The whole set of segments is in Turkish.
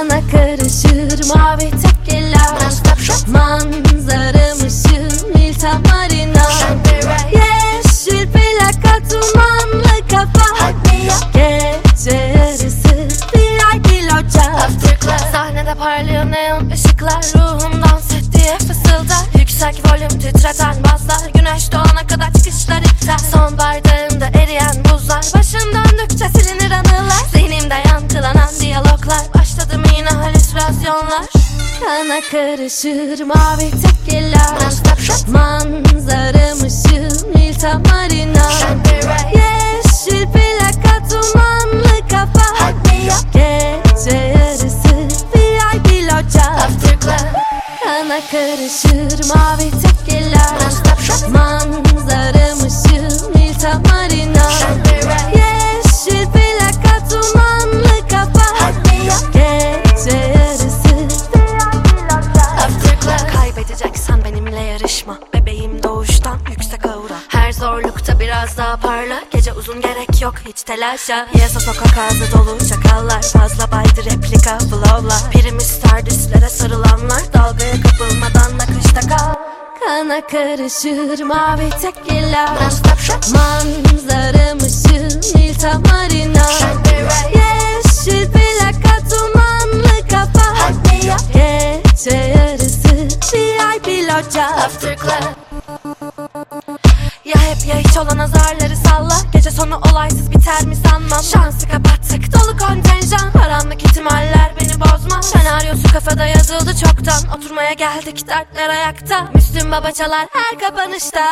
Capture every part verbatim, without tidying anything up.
Kana karışır mavi tekkeler, manzaram ışığım Hilton Marina. Yeşil plaka dumanlı kafa, gece yarısı V I P loca. Sahnede parlayan neon ışıklar, ruhum dans et diye fısıldar. Yüksek volüm titreten bazlar, güneş doğana kadar çıkışlar iptal. Son bardağımda eriyen buzlar, başım döndükçe silinir anılar. Zihnimde yankılanan diyaloglar, başladım yine halüsinasyonlar. Kana karışır mavi tekkeler, manzaram ışığım Hilton Marina. Yeşil plaka dumanlı kafa, gece yarısı V I P loca. Kana karışır mavi tekkeler, manzaram ışığım Hilton Marina. Yeşil plaka dumanlı kafa, gece yarısı V I P loca. Kaybedeceksen benimle yarışma, bebeğim doğuştan yüksek aura. Her zorlukta biraz daha parla, gece uzun gerek yok hiç telaşa. Yasa sokak ağzı dolu çakallar, fazla baydı replika flowlar. Prim ister düslere sarılanlar, dalgaya kapılmadan akışta kal. Kana karışır mavi tekkeler, manzaram ışığım Hilton Marina. Yeşil plaka dumanlı kafa, gece yarısı V I P loca. Ya hep ya hiç olan azarları salla, gece sonu olaysız biter mi sanmam. Şansı kapattık dolu kontenjan, karanlık ihtimaller beni bozma. Senaryosu kafada yazıldı çoktan, oturmaya geldik dertler ayakta. Müslüm Baba çalar her kapanışta.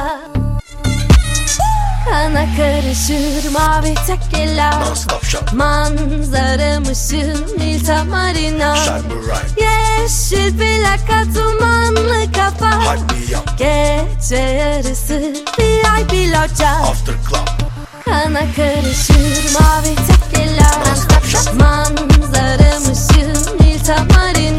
Kana karışır mavi tekkeler, manzaram ışığım Hilton Marina. Yeşil plaka dumanlı kafa, gece yarısı V I P loca. Kana karışır mavi tekkeler, manzaram ışığım Hilton Marina.